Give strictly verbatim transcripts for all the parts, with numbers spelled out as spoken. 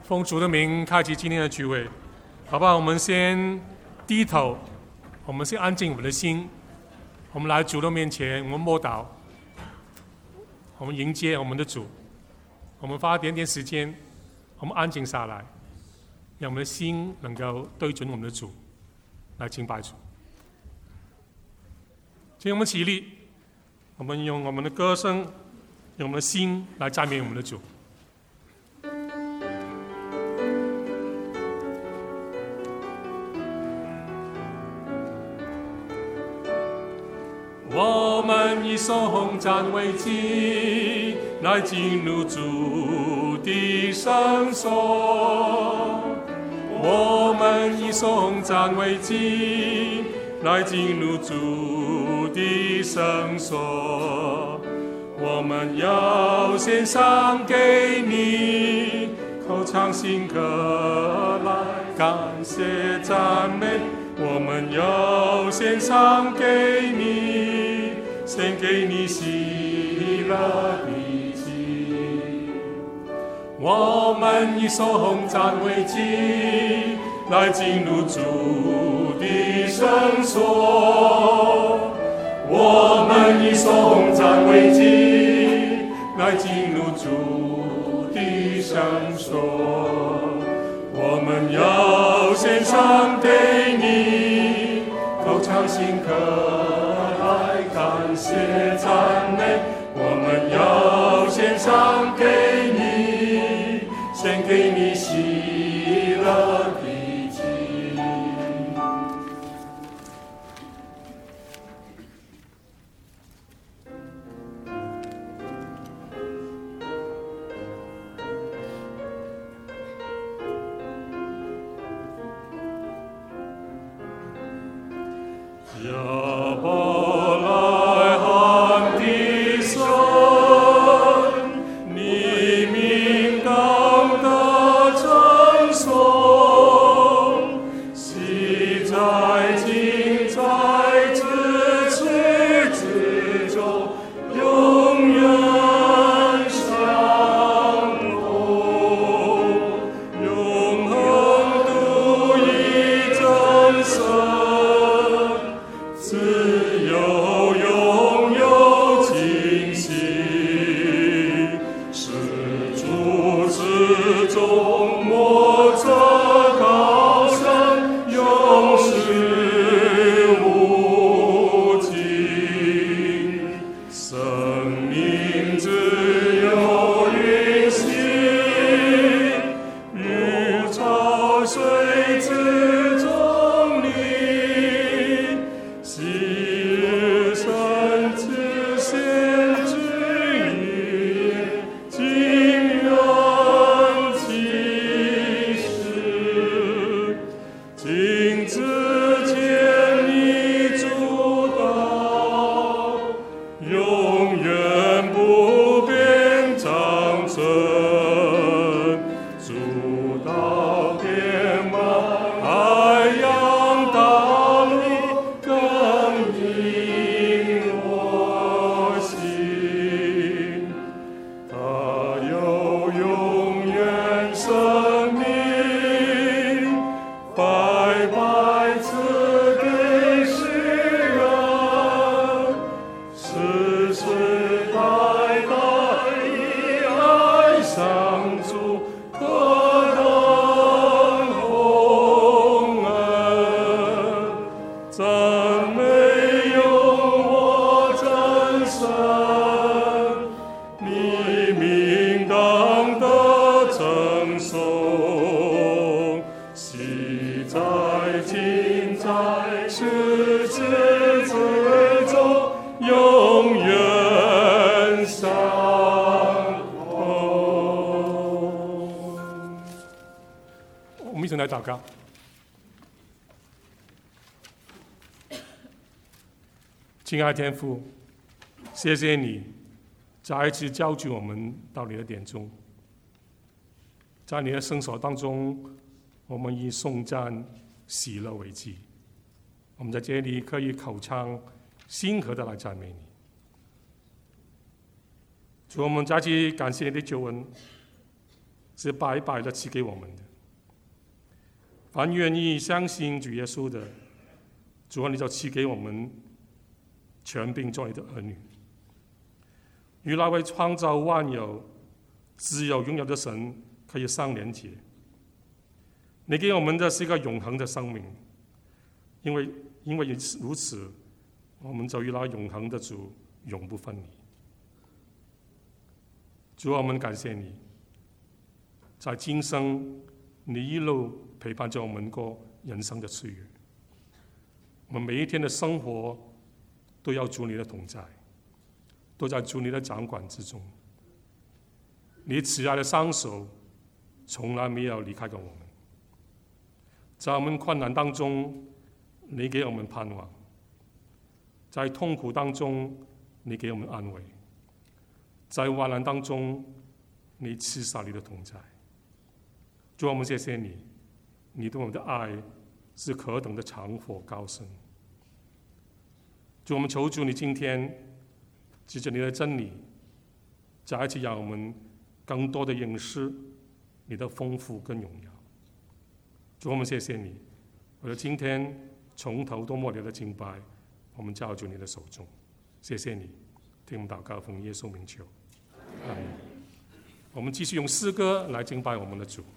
奉主的名开启今天的聚会，好不好？我们先低头，我们先安静我们的心，我们来主的面前，我们默祷，我们迎接我们的主，我们花一点点时间，我们安静下来，让我们的心能够对准我们的主，来敬拜主。请我们起立，我们用我们的歌声，用我们的心来赞美我们的主。我们以颂赞为祭，来进入主的圣所。我们以颂赞为祭，来进入主的圣所。我们要献上给你，口唱新歌来感谢赞美。我们要献上给你，献给你喜乐的祭。我们以颂赞为祭，来进入主的圣所。我们以颂赞为祭，来进入主的圣所。我们要献上给你，口唱新歌来感谢赞美。我们要献上给你，献给你喜乐的祭。亚伯拉罕的神，你名当得称颂，昔在今在咫尺之中，永远相同，永恒独一真神。自由拥有惊喜，是主之中莫测高深，永世无尽。生命自有运行，如潮水之中立。昔日生之先知预言，今人启示。今之见你主道，永远不变长存。主道遍满海洋大陆，更引我心。他有永远生命，白白赐给世人，世世代代以爱相助，何等宏恩！赞美有我真神，你名当得称颂，昔在今在咫尺之中，永远相同。我们一起来祷告。亲爱的天父，谢谢你再一次召集我们到你的殿中，在你的圣所当中，我们以颂赞喜乐为祭。我们在这里可以口唱心和的来赞美你。主，我们再次感谢你的救恩， 是白白的赐给我们的。凡愿意相信主耶稣的，主啊，你就赐给我们权柄做你的儿女。与那位创造万有、自有永有的神可以相连接。你给我们的是一个永恒的生命，因为因为如此，我们就与那永恒的主永不分离。主啊，我们感谢你，在今生你一路陪伴着我们过人生的岁月。我们每一天的生活都要主你的同在，都在主你的掌管之中。你慈爱的双手从来没有离开过我们，在我们困难当中，你给我们盼望；在痛苦当中，你给我们安慰；在患难当中，你赐下你的同在。主，我们谢谢你，你对我们的爱是何等的长阔高深。主，我们求主你今天藉着你的真理，再一次让我们更多的认识你的丰富跟荣耀。主，我们谢谢你，为了今天从头到末了的敬拜，我们交在你的手中。谢谢你，听我们祷告，奉耶稣名求，阿们。我们继续用诗歌来敬拜我们的主。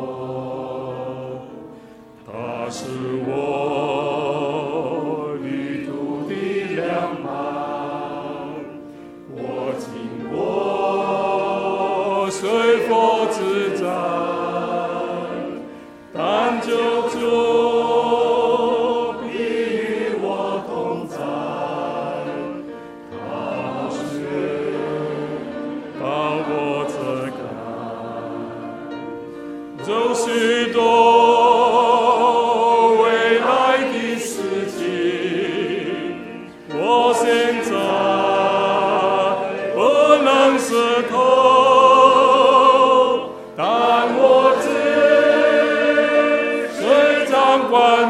是我的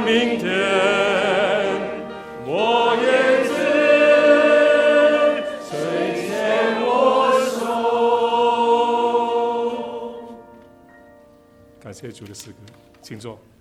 明天，我也知谁牵我手。感谢主的诗歌，请坐。